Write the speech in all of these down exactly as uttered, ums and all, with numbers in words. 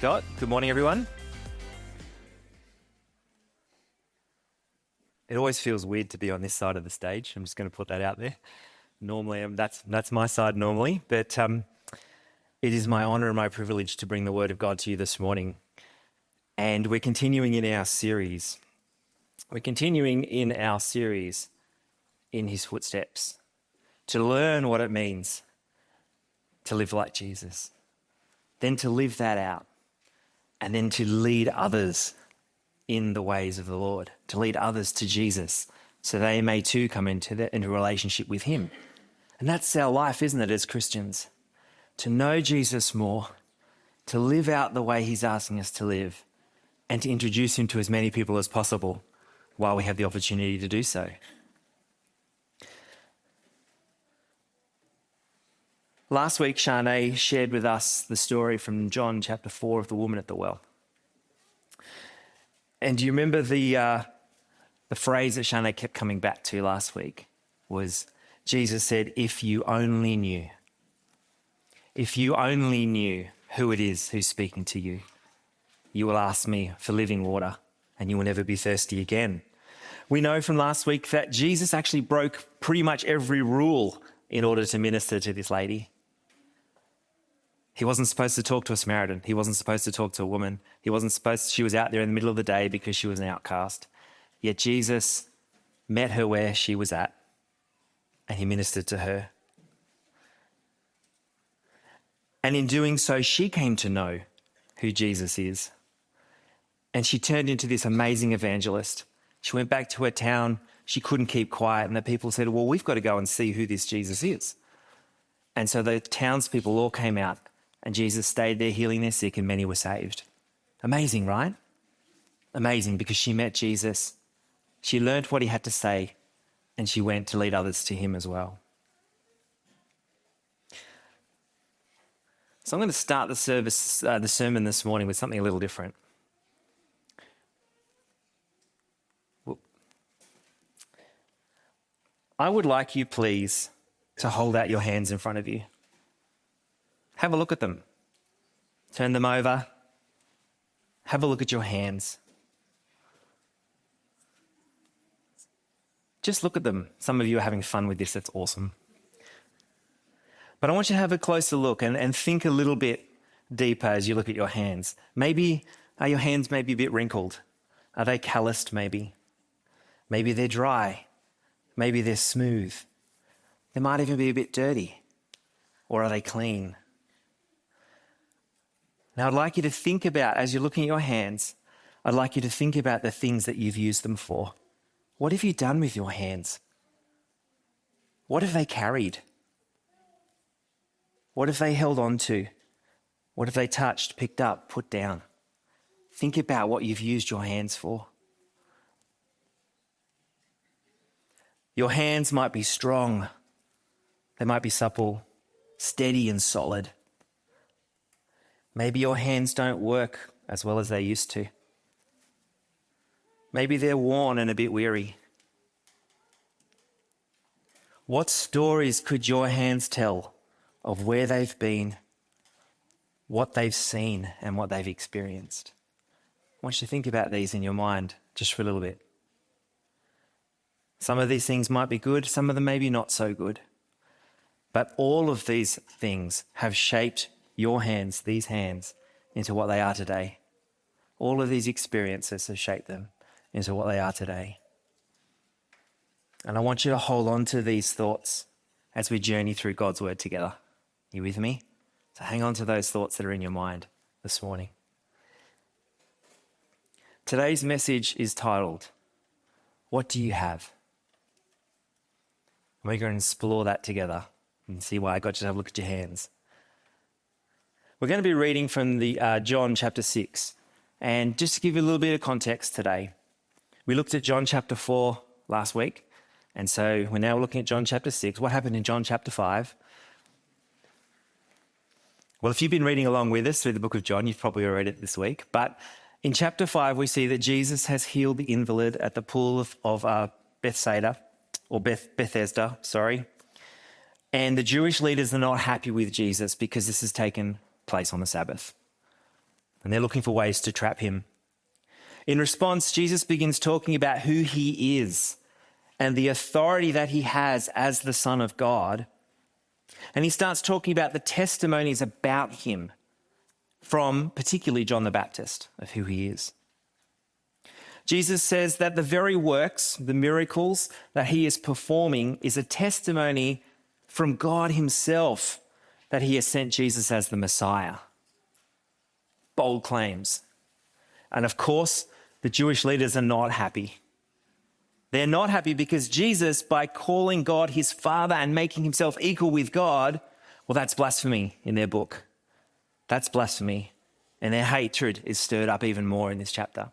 Scott. Good morning, everyone. It always feels weird to be on this side of the stage. I'm just going to put that out there. Normally, um, that's that's my side normally, but um, it is my honour and my privilege to bring the Word of God to you this morning. And we're continuing in our series. We're continuing in our series in His footsteps to learn what it means to live like Jesus, then to live that out, and then to lead others in the ways of the Lord, to lead others to Jesus so they may too come into, the, into a relationship with Him. And that's our life, isn't it, as Christians? To know Jesus more, to live out the way He's asking us to live, and to introduce Him to as many people as possible while we have the opportunity to do so. Last week, Shanae shared with us the story from John chapter four of the woman at the well. And do you remember the uh, the phrase that Shanae kept coming back to last week was, Jesus said, if you only knew, if you only knew who it is who's speaking to you, you will ask me for living water and you will never be thirsty again. We know from last week that Jesus actually broke pretty much every rule in order to minister to this lady. He wasn't supposed to talk to a Samaritan. He wasn't supposed to talk to a woman. He wasn't supposed to, she was out there in the middle of the day because she was an outcast. Yet Jesus met her where she was at and He ministered to her. And in doing so, she came to know who Jesus is. And she turned into this amazing evangelist. She went back to her town. She couldn't keep quiet. And the people said, well, we've got to go and see who this Jesus is. And so the townspeople all came out. And Jesus stayed there healing their sick and many were saved. Amazing, right? Amazing, because she met Jesus. She learned what He had to say and she went to lead others to Him as well. So I'm going to start the service, uh, the sermon this morning with something a little different. I would like you, please, to hold out your hands in front of you. Have a look at them. Turn them over. Have a look at your hands. Just look at them. Some of you are having fun with this. That's awesome. But I want you to have a closer look and, and think a little bit deeper as you look at your hands. Maybe are your hands maybe a bit wrinkled? Are they calloused maybe? Maybe they're dry. Maybe they're smooth. They might even be a bit dirty. Or are they clean? Now, I'd like you to think about, as you're looking at your hands, I'd like you to think about the things that you've used them for. What have you done with your hands? What have they carried? What have they held on to? What have they touched, picked up, put down? Think about what you've used your hands for. Your hands might be strong. They might be supple, steady and solid. Maybe your hands don't work as well as they used to. Maybe they're worn and a bit weary. What stories could your hands tell of where they've been, what they've seen, and what they've experienced? I want you to think about these in your mind just for a little bit. Some of these things might be good, some of them maybe not so good. But all of these things have shaped your hands, these hands, into what they are today. All of these experiences have shaped them into what they are today. And I want you to hold on to these thoughts as we journey through God's Word together. You with me? So hang on to those thoughts that are in your mind this morning. Today's message is titled, What Do You Have? We're going to explore that together and see why I got you to have a look at your hands. We're going to be reading from the uh, John chapter six. And just to give you a little bit of context today, we looked at John chapter four last week. And so we're now looking at John chapter six. What happened in John chapter five? Well, if you've been reading along with us through the book of John, you've probably read it this week. But in chapter five, we see that Jesus has healed the invalid at the pool of, of uh, Bethsaida, or Beth, Bethesda, sorry. And the Jewish leaders are not happy with Jesus because this has taken place on the Sabbath. and they're looking for ways to trap him. In response, Jesus begins talking about who he is and the authority that he has as the Son of God. And he starts talking about the testimonies about him from particularly John the Baptist of who he is. Jesus says that the very works, the miracles that he is performing is a testimony from God himself that he has sent Jesus as the Messiah. Bold claims. And of course, the Jewish leaders are not happy. They're not happy because Jesus, by calling God his Father and making himself equal with God, well, that's blasphemy in their book. That's blasphemy. And their hatred is stirred up even more in this chapter.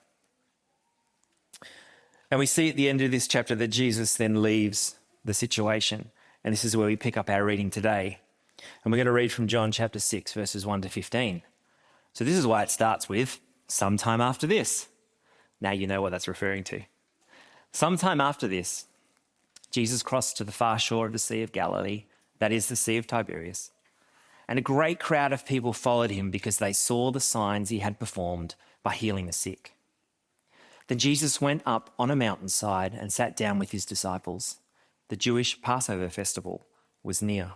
And we see at the end of this chapter that Jesus then leaves the situation. And this is where we pick up our reading today. And we're going to read from John chapter six, verses one to fifteen. So this is why it starts with, sometime after this. Now you know what that's referring to. Sometime after this, Jesus crossed to the far shore of the Sea of Galilee, that is the Sea of Tiberias. And a great crowd of people followed him because they saw the signs he had performed by healing the sick. Then Jesus went up on a mountainside and sat down with his disciples. The Jewish Passover festival was near.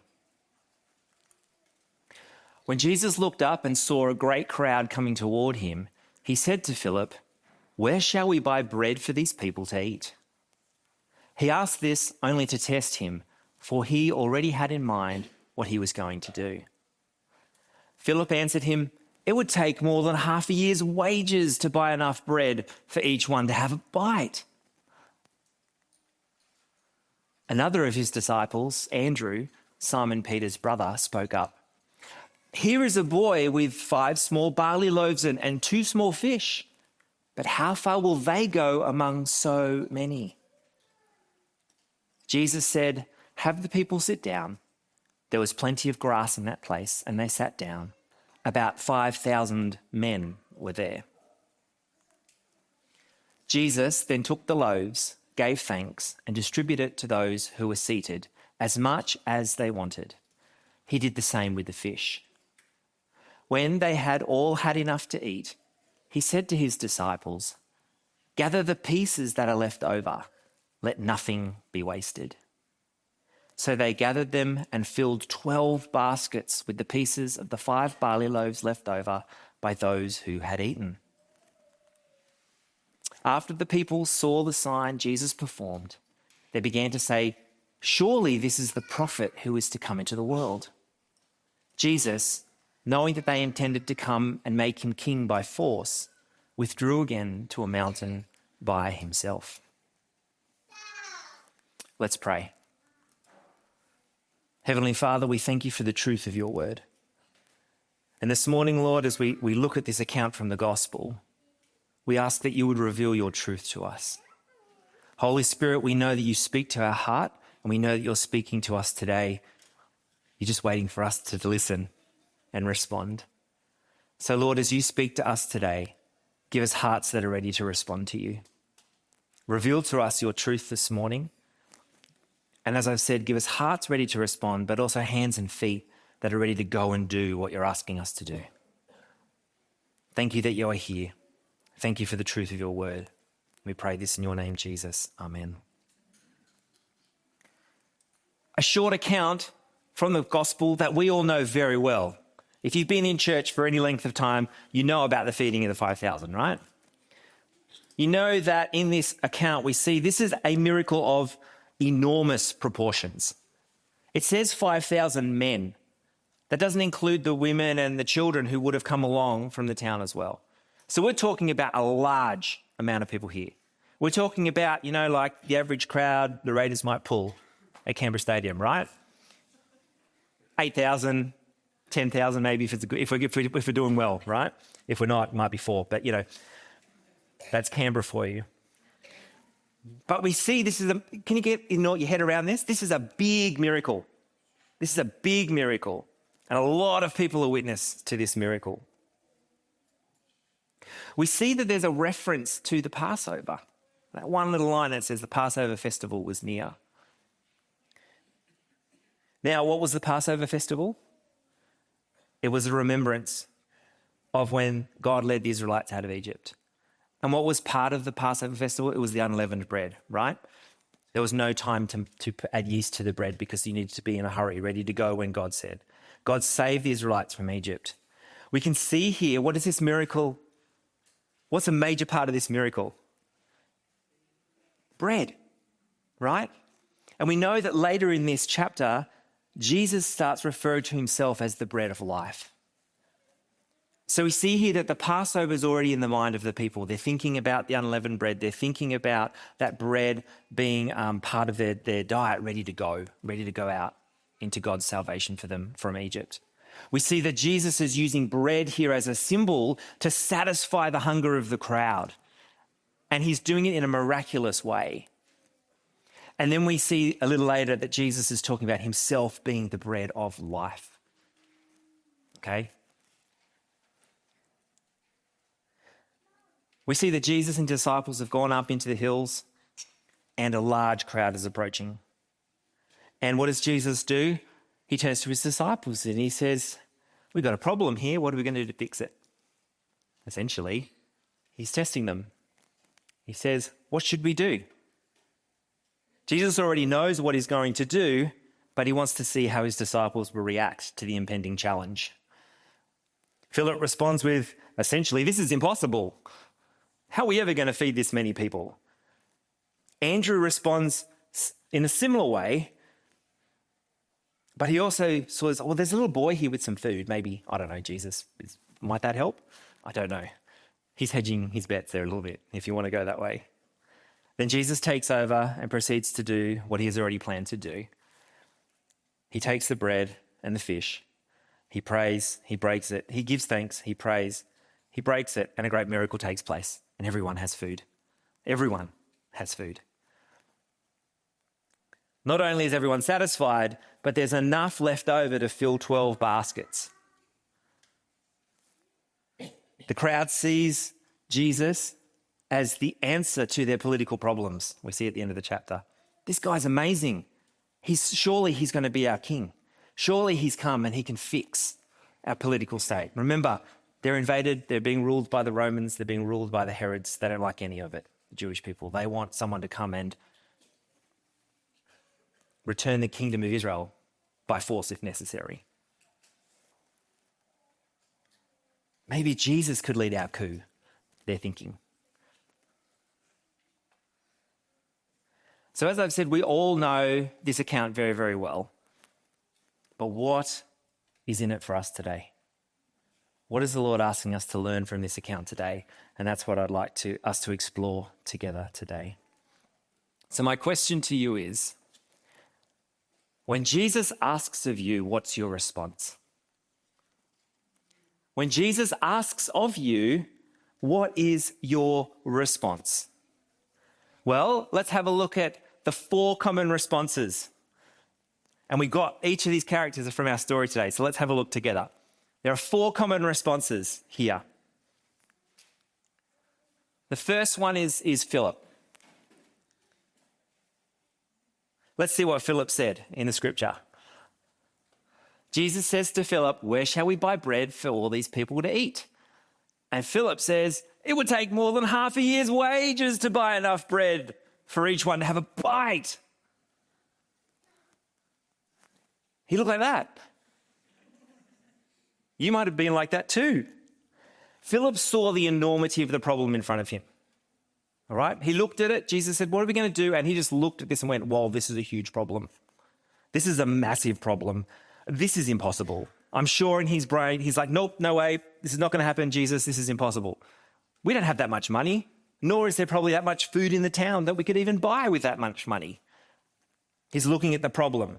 When Jesus looked up and saw a great crowd coming toward him, he said to Philip, "Where shall we buy bread for these people to eat?" He asked this only to test him, for he already had in mind what he was going to do. Philip answered him, "It would take more than half a year's wages to buy enough bread for each one to have a bite." Another of his disciples, Andrew, Simon Peter's brother, spoke up. "Here is a boy with five small barley loaves and, and two small fish. But how far will they go among so many?" Jesus said, "Have the people sit down." There was plenty of grass in that place, and they sat down. About five thousand men were there. Jesus then took the loaves, gave thanks, and distributed it to those who were seated, as much as they wanted. He did the same with the fish. When they had all had enough to eat, he said to his disciples, "Gather the pieces that are left over. Let nothing be wasted." So they gathered them and filled twelve baskets with the pieces of the five barley loaves left over by those who had eaten. After the people saw the sign Jesus performed, they began to say, "Surely this is the prophet who is to come into the world." Jesus, knowing that they intended to come and make him king by force, withdrew again to a mountain by himself. Let's pray. Heavenly Father, we thank you for the truth of your word. And this morning, Lord, as we, we look at this account from the gospel, we ask that you would reveal your truth to us. Holy Spirit, we know that you speak to our heart, and we know that you're speaking to us today. You're just waiting for us to listen and respond. So, Lord, as you speak to us today, give us hearts that are ready to respond to you. Reveal to us your truth this morning. And as I've said, give us hearts ready to respond, but also hands and feet that are ready to go and do what you're asking us to do. Thank you that you are here. Thank you for the truth of your word. We pray this in your name, Jesus. Amen. A short account from the gospel that we all know very well. If you've been in church for any length of time, you know about the feeding of the five thousand, right? You know that in this account we see this is a miracle of enormous proportions. It says five thousand men. That doesn't include the women and the children who would have come along from the town as well. So we're talking about a large amount of people here. We're talking about, you know, like the average crowd the Raiders might pull at Canberra Stadium, right? eight thousand, ten thousand maybe if, it's a good, if, we're, if, we're, if we're doing well, right? If we're not, it might be four. But, you know, that's Canberra for you. But we see this is a, can you get you know, your head around this? This is a big miracle. This is a big miracle. And a lot of people are witness to this miracle. We see that there's a reference to the Passover. That one little line that says the Passover festival was near. Now, what was the Passover festival? It was a remembrance of when God led the Israelites out of Egypt. And what was part of the Passover festival? It was the unleavened bread, right? There was no time to, to add yeast to the bread because you needed to be in a hurry, ready to go when God said. God saved the Israelites from Egypt. We can see here, what is this miracle? What's a major part of this miracle? Bread, right? And we know that later in this chapter, Jesus starts referring to himself as the bread of life. So we see here that the Passover is already in the mind of the people. They're thinking about the unleavened bread. They're thinking about that bread being um, part of their, their diet, ready to go, ready to go out into God's salvation for them from Egypt. We see that Jesus is using bread here as a symbol to satisfy the hunger of the crowd. And he's doing it in a miraculous way. And then we see a little later that Jesus is talking about himself being the bread of life. Okay? We see that Jesus and disciples have gone up into the hills and a large crowd is approaching. And what does Jesus do? He turns to his disciples and he says, we've got a problem here. What are we going to do to fix it? Essentially, he's testing them. He says, what should we do? Jesus already knows what he's going to do, but he wants to see how his disciples will react to the impending challenge. Philip responds with, essentially, this is impossible. How are we ever going to feed this many people? Andrew responds in a similar way, but he also says, well, there's a little boy here with some food. Maybe, I don't know, Jesus, is, might that help? I don't know. He's hedging his bets there a little bit, if you want to go that way. Then Jesus takes over and proceeds to do what he has already planned to do. He takes the bread and the fish. He prays, he breaks it. He gives thanks, he prays, he breaks it, and a great miracle takes place, and everyone has food. Everyone has food. Not only is everyone satisfied, but there's enough left over to fill twelve baskets. The crowd sees Jesus as the answer to their political problems. We see at the end of the chapter. This guy's amazing. He's surely he's going to be our king. Surely he's come and he can fix our political state. Remember, they're invaded. They're being ruled by the Romans. They're being ruled by the Herods. They don't like any of it, the Jewish people. They want someone to come and return the kingdom of Israel by force if necessary. Maybe Jesus could lead our coup, they're thinking. So as I've said, we all know this account very, very well. But what is in it for us today? What is the Lord asking us to learn from this account today? And that's what I'd like to us to explore together today. So my question to you is, when Jesus asks of you, what's your response? When Jesus asks of you, what is your response? Well, let's have a look at the four common responses. And we got each of these characters from our story today, so let's have a look together. There are four common responses here. The first one is, is Philip. Let's see what Philip said in the scripture. Jesus says to Philip, where shall we buy bread for all these people to eat? And Philip says, it would take more than half a year's wages to buy enough bread for each one to have a bite. He looked like that. You might have been like that too. Philip saw the enormity of the problem in front of him. All right? He looked at it. Jesus said, what are we going to do? And he just looked at this and went, wow, this is a huge problem. This is a massive problem. This is impossible. I'm sure in his brain, he's like, nope, no way. This is not going to happen, Jesus. This is impossible. We don't have that much money, nor is there probably that much food in the town that we could even buy with that much money. He's looking at the problem.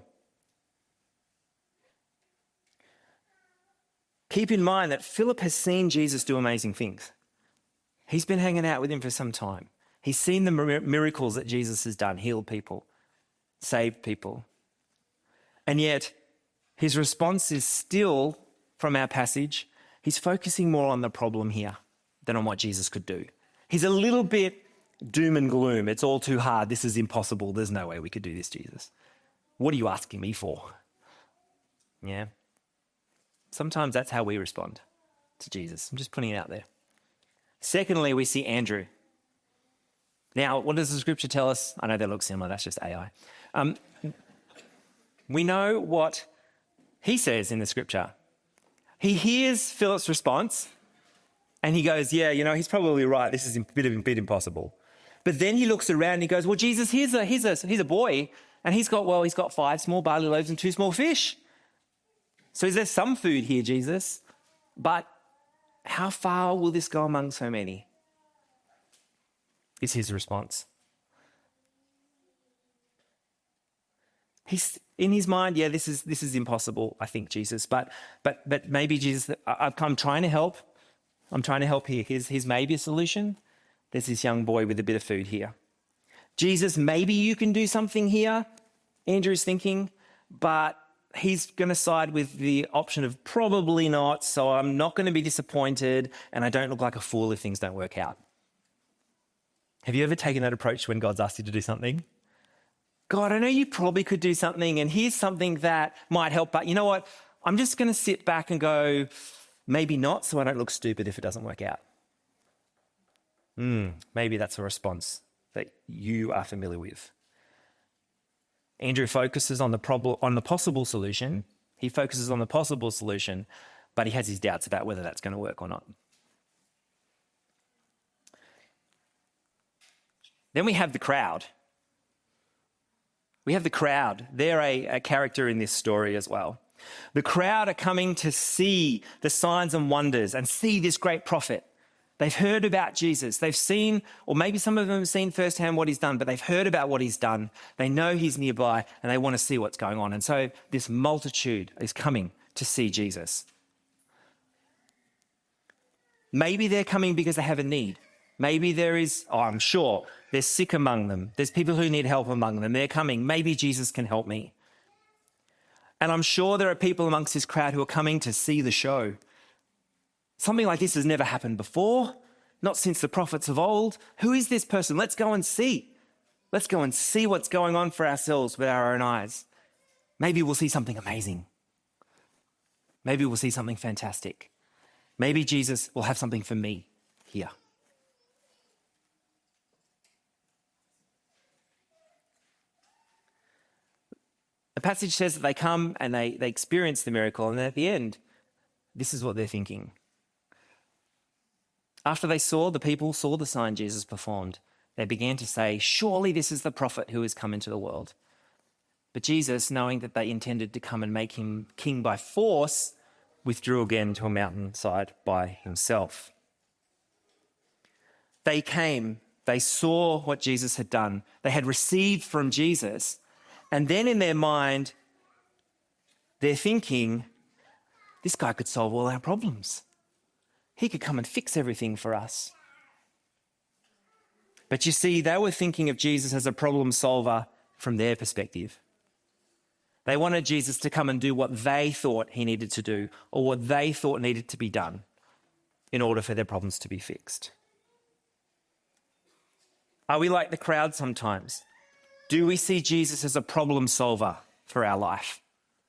Keep in mind that Philip has seen Jesus do amazing things. He's been hanging out with him for some time. He's seen the miracles that Jesus has done, healed people, saved people. And yet, his response is still, from our passage, he's focusing more on the problem here than on what Jesus could do. He's a little bit doom and gloom. It's all too hard. This is impossible. There's no way we could do this, Jesus. What are you asking me for? Yeah. Sometimes that's how we respond. to Jesus. I'm just putting it out there. Secondly, we see Andrew. Now, what does the scripture tell us? I know they look similar. That's just A I. Um, we know what he says in the scripture. He hears Philip's response and he goes, yeah, you know, he's probably right. This is a bit, a bit impossible. But then he looks around and he goes, well, Jesus, here's a, here's a, here's a boy and he's got, well, he's got five small barley loaves and two small fish. So is there some food here, Jesus? But how far will this go among so many? Is his response. He's in his mind, yeah, this is this is impossible, I think, Jesus. But but but maybe Jesus, I, I'm trying to help. I'm trying to help here. Here's, here's maybe a solution. There's this young boy with a bit of food here. Jesus, maybe you can do something here. Andrew's thinking, but he's going to side with the option of probably not, so I'm not going to be disappointed and I don't look like a fool if things don't work out. Have you ever taken that approach when God's asked you to do something? God, I know you probably could do something and here's something that might help, but you know what? I'm just going to sit back and go, maybe not, so I don't look stupid if it doesn't work out. Mm, maybe that's a response that you are familiar with. Andrew focuses on the problem, on the possible solution. He focuses on the possible solution, but he has his doubts about whether that's going to work or not. Then we have the crowd. We have the crowd. They're a, a character in this story as well. The crowd are coming to see the signs and wonders and see this great prophet. They've heard about Jesus. They've seen, or maybe some of them have seen firsthand what he's done, but they've heard about what he's done. They know he's nearby and they want to see what's going on. And so this multitude is coming to see Jesus. Maybe they're coming because they have a need. Maybe there is, oh, I'm sure, there's sick among them. There's people who need help among them. They're coming. Maybe Jesus can help me. And I'm sure there are people amongst this crowd who are coming to see the show. Something like this has never happened before, not since the prophets of old. Who is this person? Let's go and see. Let's go and see what's going on for ourselves with our own eyes. Maybe we'll see something amazing. Maybe we'll see something fantastic. Maybe Jesus will have something for me here. The passage says that they come and they, they experience the miracle, and at the end, this is what they're thinking. After they saw, the people saw the sign Jesus performed, they began to say, surely this is the prophet who has come into the world. But Jesus, knowing that they intended to come and make him king by force, withdrew again to a mountainside by himself. They came, they saw what Jesus had done, they had received from Jesus, and then in their mind, they're thinking, this guy could solve all our problems. He could come and fix everything for us. But you see, they were thinking of Jesus as a problem solver from their perspective. They wanted Jesus to come and do what they thought he needed to do or what they thought needed to be done in order for their problems to be fixed. Are we like the crowd sometimes? Do we see Jesus as a problem solver for our life?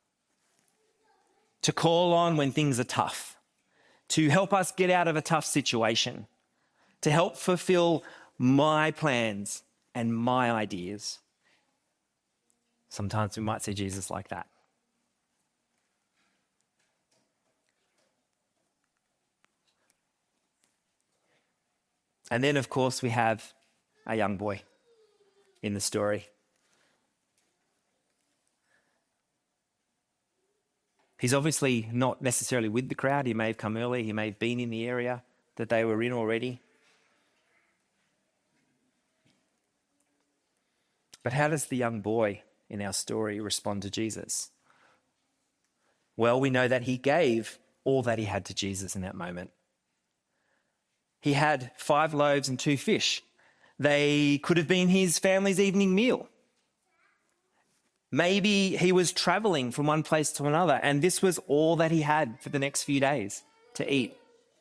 To call on when things are tough, to help us get out of a tough situation, to help fulfill my plans and my ideas. Sometimes we might see Jesus like that. And then, of course, we have a young boy in the story. He's obviously not necessarily with the crowd. He may have come early. He may have been in the area that they were in already. But how does the young boy in our story respond to Jesus? Well, we know that he gave all that he had to Jesus in that moment. He had five loaves and two fish. They could have been his family's evening meal. Maybe he was traveling from one place to another, and this was all that he had for the next few days to eat.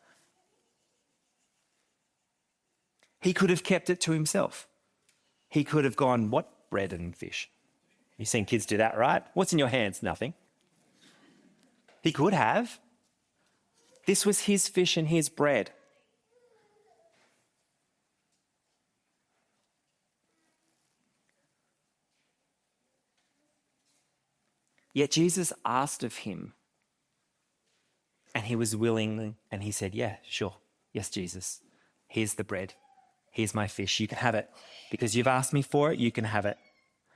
He could have kept it to himself. He could have gone, what? Bread and fish. You've seen kids do that, right? What's in your hands? Nothing. He could have. This was his fish and his bread. Yet Jesus asked of him, and he was willing, and he said, yeah, sure. Yes, Jesus, here's the bread. Here's my fish. You can have it. Because you've asked me for it, you can have it.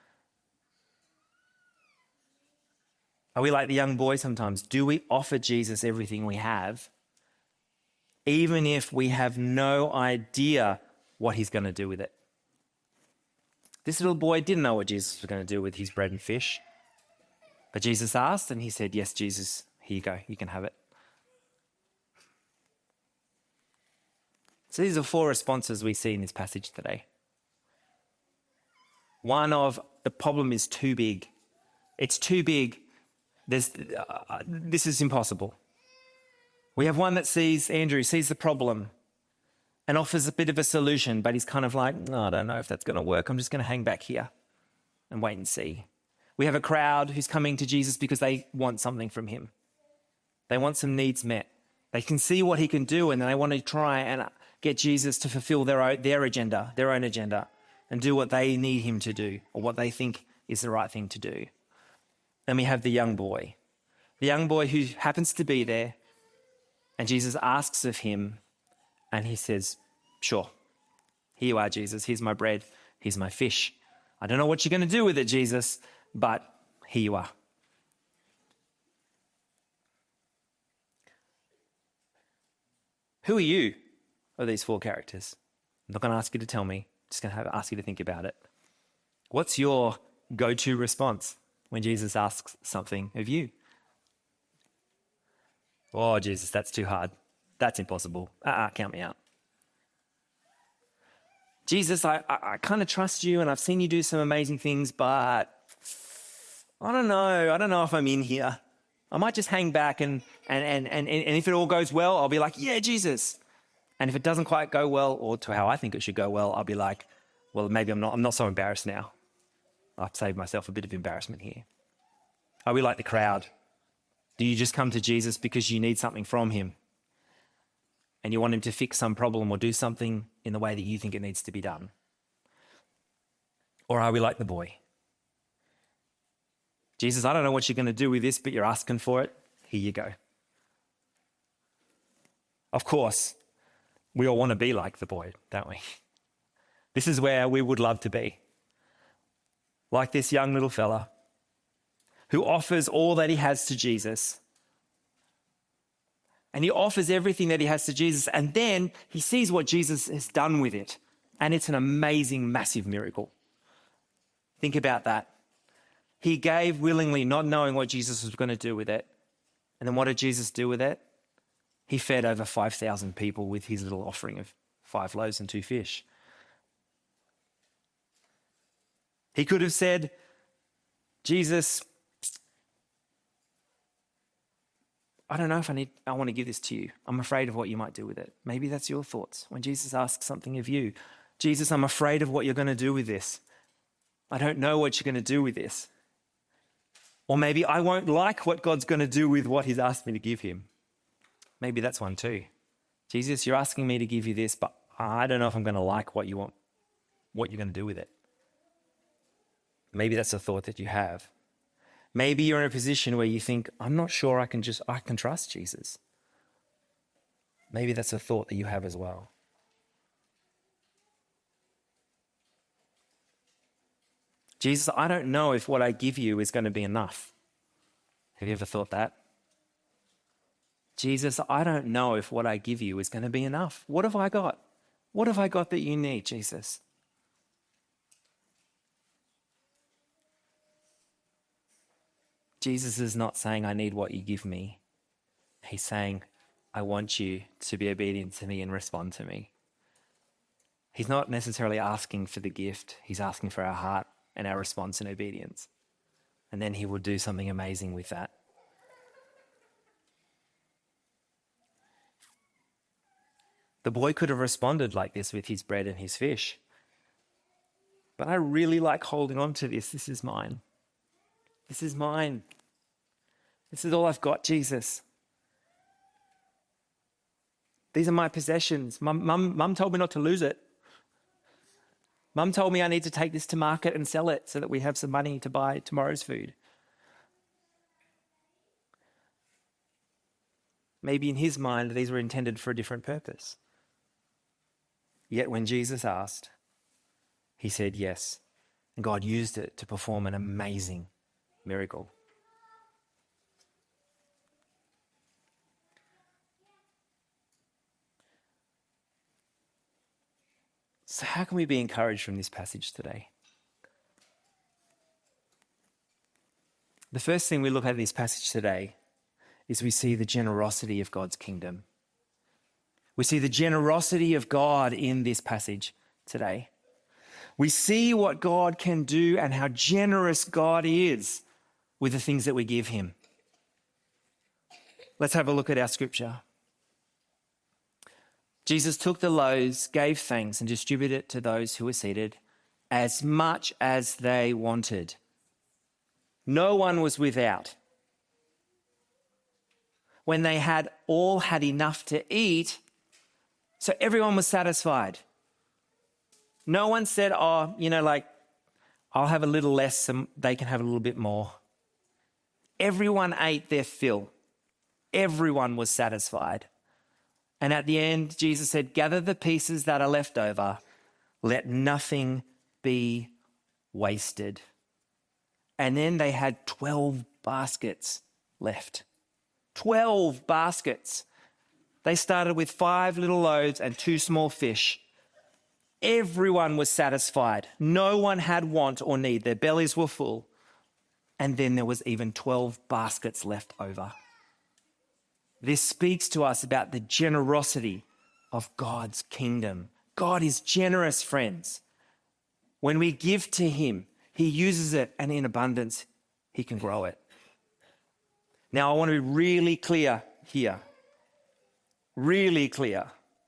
Are we like the young boy sometimes? Do we offer Jesus everything we have, even if we have no idea what he's going to do with it? This little boy didn't know what Jesus was going to do with his bread and fish. But Jesus asked, and he said, yes, Jesus, here you go. You can have it. So these are four responses we see in this passage today. One of, the problem is too big. It's too big. There's, uh, this is impossible. We have one that sees, Andrew, sees the problem and offers a bit of a solution, but he's kind of like, oh, I don't know if that's going to work. I'm just going to hang back here and wait and see. We have a crowd who's coming to Jesus because they want something from him. They want some needs met. They can see what he can do, and they want to try and get Jesus to fulfill their own, their agenda, their own agenda, and do what they need him to do, or what they think is the right thing to do. Then we have the young boy. The young boy who happens to be there, and Jesus asks of him, and he says, sure, here you are, Jesus. Here's my bread. Here's my fish. I don't know what you're going to do with it, Jesus, but here you are. Who are you of these four characters? I'm not going to ask you to tell me. I'm just going to have, ask you to think about it. What's your go-to response when Jesus asks something of you? Oh, Jesus, that's too hard. That's impossible. Uh-uh, count me out. Jesus, I, I, I kind of trust you, and I've seen you do some amazing things, but I don't know. I don't know if I'm in here. I might just hang back, and and and and, and if it all goes well, I'll be like, yeah, Jesus. And if it doesn't quite go well, or to how I think it should go well, I'll be like, well, maybe I'm not I'm not so embarrassed now. I've saved myself a bit of embarrassment here. Are we like the crowd? Do you just come to Jesus because you need something from him? And you want him to fix some problem or do something in the way that you think it needs to be done? Or are we like the boy? Jesus, I don't know what you're going to do with this, but you're asking for it. Here you go. Of course, we all want to be like the boy, don't we? This is where we would love to be. Like this young little fella who offers all that he has to Jesus. And he offers everything that he has to Jesus, and then he sees what Jesus has done with it. And it's an amazing, massive miracle. Think about that. He gave willingly, not knowing what Jesus was going to do with it. And then what did Jesus do with it? He fed over five thousand people with his little offering of five loaves and two fish. He could have said, Jesus, I don't know if I need, I want to give this to you. I'm afraid of what you might do with it. Maybe that's your thoughts. When Jesus asks something of you, Jesus, I'm afraid of what you're going to do with this. I don't know what you're going to do with this. Or maybe I won't like what God's going to do with what he's asked me to give him. Maybe that's one too. Jesus, you're asking me to give you this, but I don't know if I'm going to like what you want, what you're going to do with it. Maybe that's a thought that you have. Maybe you're in a position where you think, I'm not sure I can just, I can trust Jesus. Maybe that's a thought that you have as well. Jesus, I don't know if what I give you is going to be enough. Have you ever thought that? Jesus, I don't know if what I give you is going to be enough. What have I got? What have I got that you need, Jesus? Jesus is not saying, I need what you give me. He's saying, I want you to be obedient to me and respond to me. He's not necessarily asking for the gift. He's asking for our heart and our response and obedience. And then he will do something amazing with that. The boy could have responded like this with his bread and his fish. But I really like holding on to this. This is mine. This is mine. This is all I've got, Jesus. These are my possessions. Mum, mum, mum told me not to lose it. Mum told me I need to take this to market and sell it so that we have some money to buy tomorrow's food. Maybe in his mind, these were intended for a different purpose. Yet when Jesus asked, he said yes. And God used it to perform an amazing miracle. So how can we be encouraged from this passage today? The first thing we look at in this passage today is we see the generosity of God's kingdom. We see the generosity of God in this passage today. We see what God can do and how generous God is with the things that we give him. Let's have a look at our scripture. Jesus took the loaves, gave thanks, and distributed it to those who were seated, as much as they wanted. No one was without. When they had all had enough to eat, so everyone was satisfied. No one said, oh, you know, like, I'll have a little less so they can have a little bit more. Everyone ate their fill. Everyone was satisfied. And at the end, Jesus said, gather the pieces that are left over. Let nothing be wasted. And then they had twelve baskets left. twelve baskets. They started with five little loaves and two small fish. Everyone was satisfied. No one had want or need. Their bellies were full. And then there was even twelve baskets left over. This speaks to us about the generosity of God's kingdom. God is generous, friends. When we give to him, he uses it, and in abundance, he can grow it. Now, I want to be really clear here. Really clear.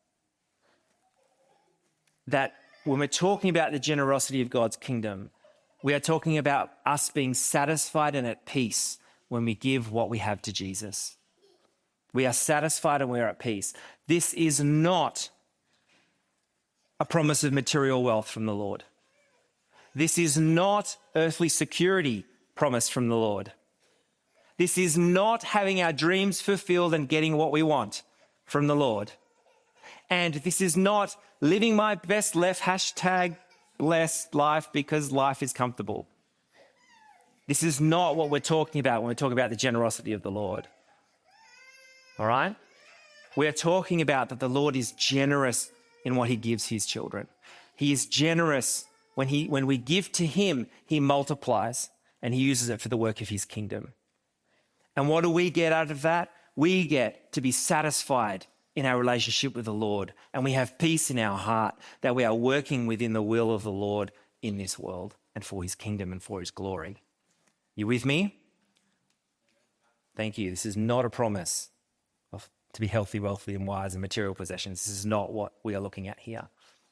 That when we're talking about the generosity of God's kingdom, we are talking about us being satisfied and at peace when we give what we have to Jesus. We are satisfied and we are at peace. This is not a promise of material wealth from the Lord. This is not earthly security promised from the Lord. This is not having our dreams fulfilled and getting what we want from the Lord. And this is not living my best life, hashtag blessed life because life is comfortable. This is not what we're talking about when we're talking about the generosity of the Lord. All right? We're talking about that the Lord is generous in what he gives his children. He is generous. When he, when we give to him, he multiplies and he uses it for the work of his kingdom. And what do we get out of that? We get to be satisfied in our relationship with the Lord, and we have peace in our heart that we are working within the will of the Lord in this world and for his kingdom and for his glory. You with me? Thank you. This is not a promise of, to be healthy, wealthy, and wise and material possessions. This is not what we are looking at here.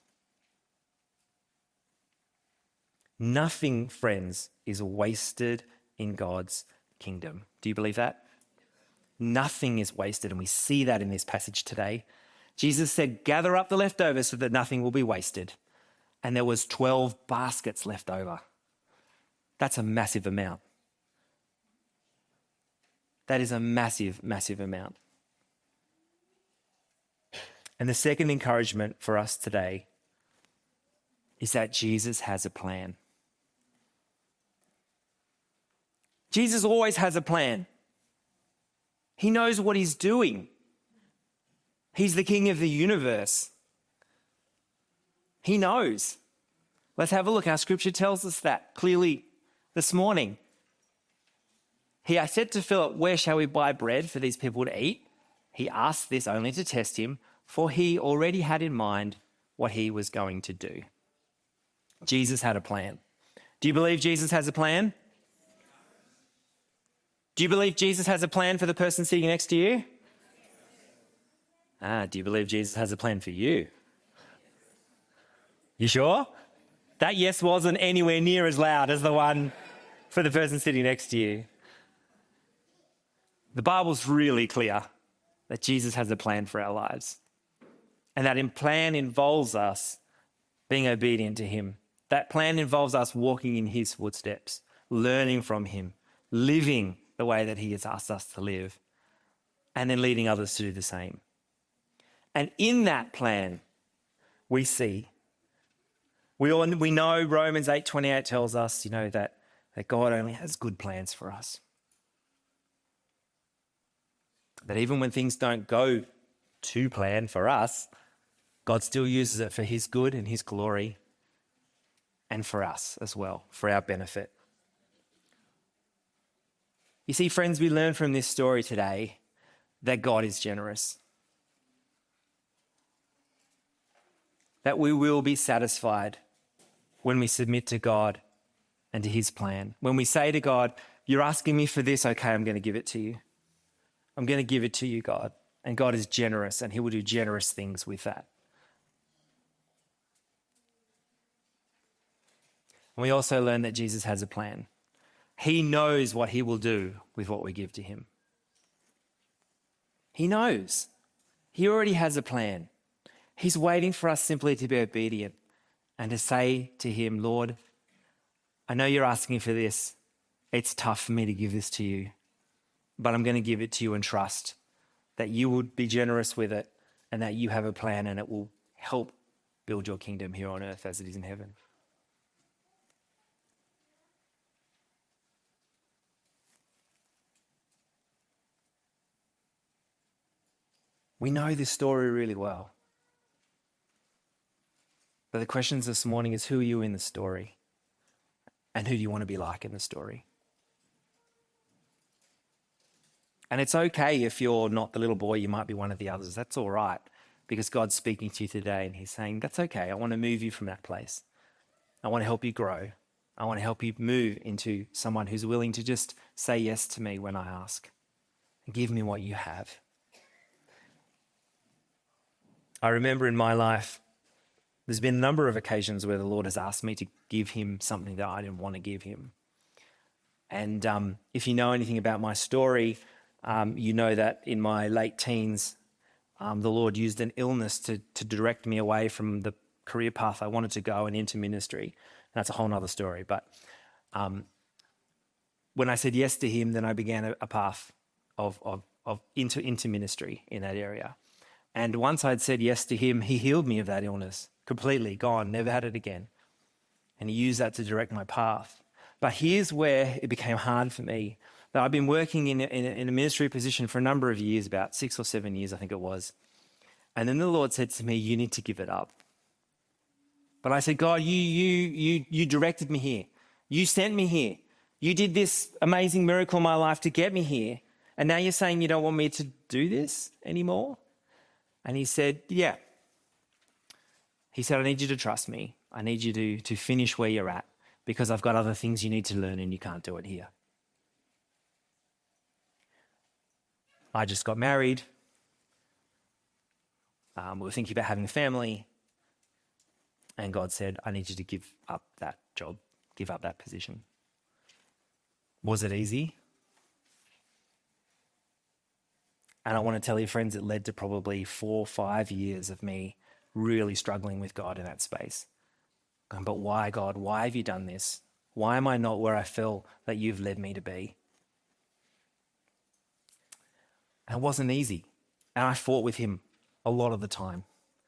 Nothing, friends, is wasted in God's kingdom. Do you believe that? Nothing is wasted, and we see that in this passage today. Jesus said, gather up the leftovers so that nothing will be wasted. And there was twelve baskets left over. That's a massive amount. That is a massive, massive amount. And the second encouragement for us today is that Jesus has a plan. Jesus always has a plan. He knows what he's doing. He's the king of the universe. He knows. Let's have a look. Our scripture tells us that clearly this morning. He said to Philip, where shall we buy bread for these people to eat? He asked this only to test him, for he already had in mind what he was going to do. Jesus had a plan. Do you believe Jesus has a plan? Do you believe Jesus has a plan for the person sitting next to you? Ah, do you believe Jesus has a plan for you? You sure? That yes wasn't anywhere near as loud as the one for the person sitting next to you. The Bible's really clear that Jesus has a plan for our lives. And that in plan involves us being obedient to him. That plan involves us walking in his footsteps, learning from him, living the way that he has asked us to live, and then leading others to do the same. And in that plan, we see, we all we know Romans eight twenty-eight tells us, you know, that, that God only has good plans for us. That even when things don't go to plan for us, God still uses it for his good and his glory, and for us as well, for our benefit. You see, friends, we learn from this story today that God is generous. That we will be satisfied when we submit to God and to his plan. When we say to God, you're asking me for this, okay, I'm going to give it to you. I'm going to give it to you, God. And God is generous, and he will do generous things with that. And we also learn that Jesus has a plan. He knows what he will do with what we give to him. He knows. He already has a plan. He's waiting for us simply to be obedient and to say to him, Lord, I know you're asking for this. It's tough for me to give this to you, but I'm going to give it to you and trust that you will be generous with it and that you have a plan and it will help build your kingdom here on earth as it is in heaven. We know this story really well. But the questions this morning is, who are you in the story? And who do you want to be like in the story? And it's okay if you're not the little boy, you might be one of the others. That's all right, because God's speaking to you today and he's saying, that's okay. I want to move you from that place. I want to help you grow. I want to help you move into someone who's willing to just say yes to me when I ask. And give me what you have. I remember in my life, there's been a number of occasions where the Lord has asked me to give him something that I didn't want to give him. And um, if you know anything about my story, um, you know that in my late teens, um, the Lord used an illness to, to direct me away from the career path I wanted to go and into ministry. And that's a whole other story. But um, when I said yes to him, then I began a, a path of, of, of into, into ministry in that area. And once I'd said yes to him, he healed me of that illness, completely gone, never had it again. And he used that to direct my path. But here's where it became hard for me. That I've been working in a, in, a, in a ministry position for a number of years, about six or seven years, I think it was. And then the Lord said to me, you need to give it up. But I said, God, you, you, you, you directed me here. You sent me here. You did this amazing miracle in my life to get me here. And now you're saying you don't want me to do this anymore? And he said, yeah. He said, I need you to trust me. I need you to, to finish where you're at because I've got other things you need to learn and you can't do it here. I just got married. Um, we were thinking about having a family. And God said, I need you to give up that job, give up that position. Was it easy? And I want to tell you, friends, it led to probably four or five years of me really struggling with God in that space. Going, but why, God? Why have you done this? Why am I not where I feel that you've led me to be? And it wasn't easy. And I fought with him a lot of the time.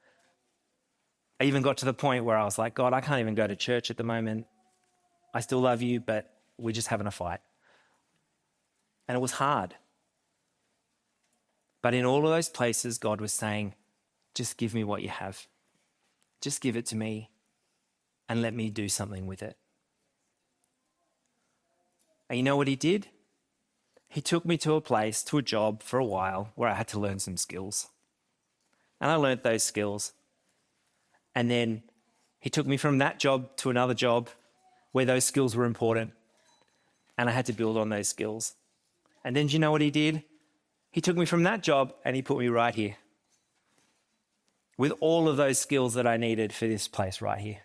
I even got to the point where I was like, God, I can't even go to church at the moment. I still love you, but we're just having a fight. And it was hard. But in all of those places, God was saying, just give me what you have. Just give it to me and let me do something with it. And you know what he did? He took me to a place, to a job for a while where I had to learn some skills. And I learned those skills. And then he took me from that job to another job where those skills were important. And I had to build on those skills. And then do you know what he did? He took me from that job and he put me right here with all of those skills that I needed for this place right here.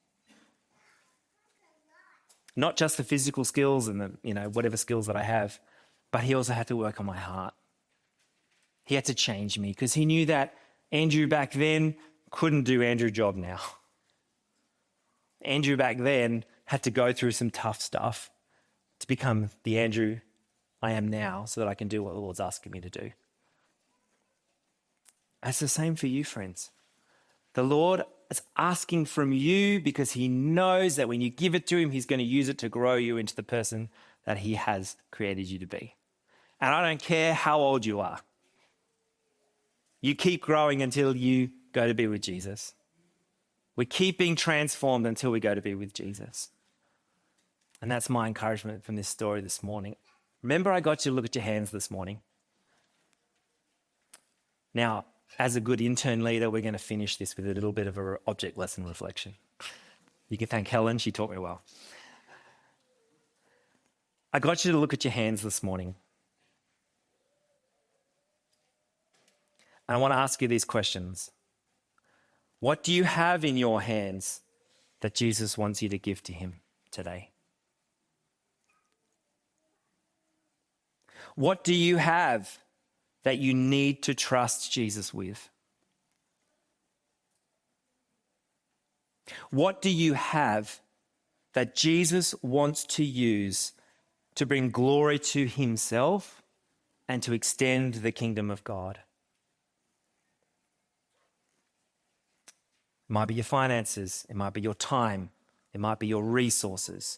Not just the physical skills and the, you know, whatever skills that I have, but he also had to work on my heart. He had to change me because he knew that Andrew back then couldn't do Andrew's job now. Andrew back then had to go through some tough stuff to become the Andrew I am now so that I can do what the Lord's asking me to do. It's the same for you, friends. The Lord is asking from you because he knows that when you give it to him, he's going to use it to grow you into the person that he has created you to be. And I don't care how old you are. You keep growing until you go to be with Jesus. We keep being transformed until we go to be with Jesus. And that's my encouragement from this story this morning. Remember, I got you to look at your hands this morning. Now, as a good intern leader, we're going to finish this with a little bit of an object lesson reflection. You can thank Helen, she taught me well. I got you to look at your hands this morning. And I want to ask you these questions. What do you have in your hands that Jesus wants you to give to him today? What do you have that you need to trust Jesus with? What do you have that Jesus wants to use to bring glory to himself and to extend the kingdom of God? It might be your finances, it might be your time, it might be your resources.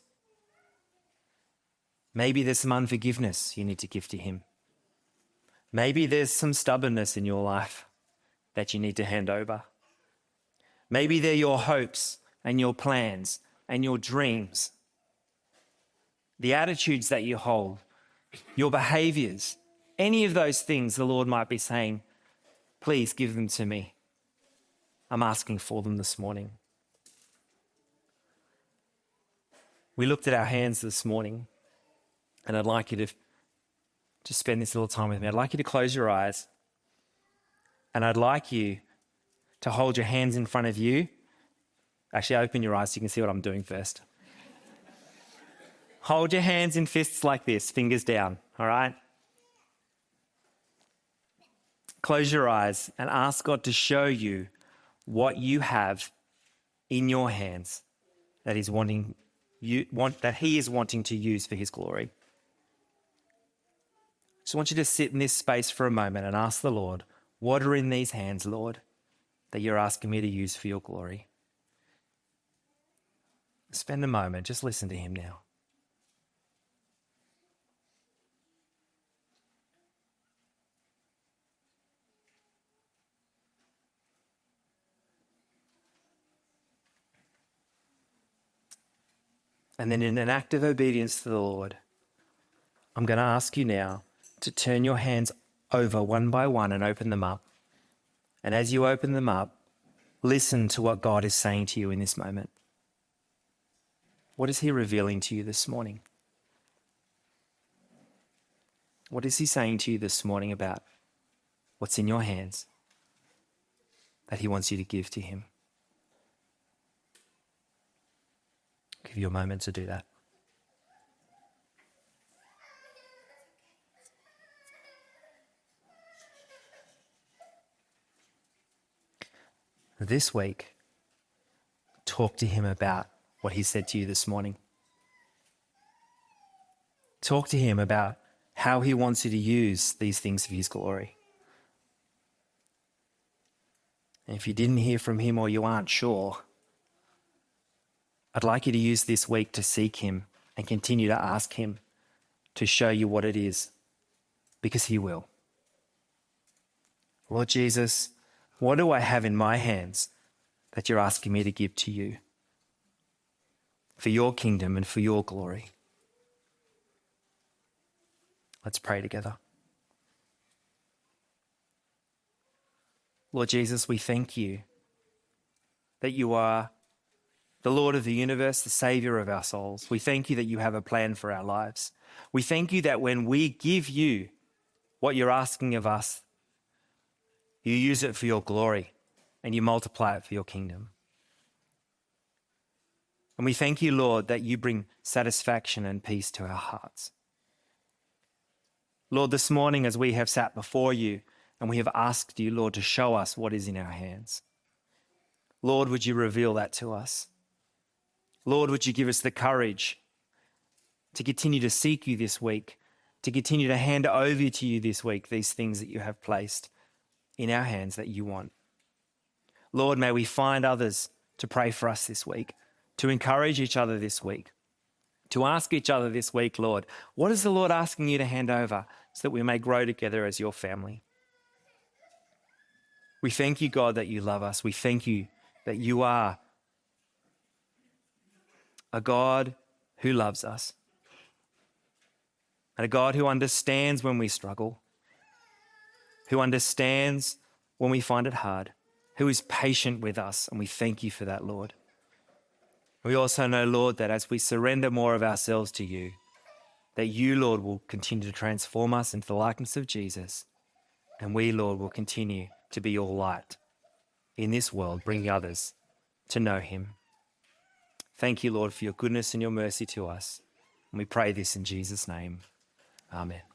Maybe there's some unforgiveness you need to give to him. Maybe there's some stubbornness in your life that you need to hand over. Maybe they're your hopes and your plans and your dreams, the attitudes that you hold, your behaviors, any of those things the Lord might be saying, please give them to me. I'm asking for them this morning. We looked at our hands this morning, and I'd like you to just spend this little time with me. I'd like you to close your eyes, and I'd like you to hold your hands in front of you. Actually, open your eyes so you can see what I'm doing first. Hold your hands in fists like this, fingers down, all right? Close your eyes and ask God to show you what you have in your hands that He's wanting you want that He is wanting to use for His glory. Just want you to sit in this space for a moment and ask the Lord, what are in these hands, Lord, that you're asking me to use for your glory? Spend a moment, just listen to Him now. And then in an act of obedience to the Lord, I'm going to ask you now to turn your hands over one by one and open them up. And as you open them up, listen to what God is saying to you in this moment. What is He revealing to you this morning? What is He saying to you this morning about what's in your hands that He wants you to give to Him? Give you a moment to do that. This week, talk to Him about what He said to you this morning. Talk to Him about how He wants you to use these things for His glory. And if you didn't hear from Him or you aren't sure, I'd like you to use this week to seek Him and continue to ask Him to show you what it is, because He will. Lord Jesus, what do I have in my hands that you're asking me to give to you for your kingdom and for your glory? Let's pray together. Lord Jesus, we thank you that you are the Lord of the universe, the Saviour of our souls. We thank you that you have a plan for our lives. We thank you that when we give you what you're asking of us, you use it for your glory and you multiply it for your kingdom. And we thank you, Lord, that you bring satisfaction and peace to our hearts. Lord, this morning as we have sat before you, And we have asked you, Lord, to show us what is in our hands. Lord, would you reveal that to us? Lord, would you give us the courage to continue to seek you this week, to continue to hand over to you this week these things that you have placed in our hands that you want. Lord, may we find others to pray for us this week, to encourage each other this week, to ask each other this week, Lord, what is the Lord asking you to hand over so that we may grow together as your family? We thank you, God, that you love us. We thank you that you are a God who loves us, and a God who understands when we struggle, who understands when we find it hard, who is patient with us, and we thank you for that, Lord. We also know, Lord, that as we surrender more of ourselves to you, that you, Lord, will continue to transform us into the likeness of Jesus, and we, Lord, will continue to be your light in this world, bringing others to know him. Thank you, Lord, for your goodness and your mercy to us. And we pray this in Jesus' name. Amen.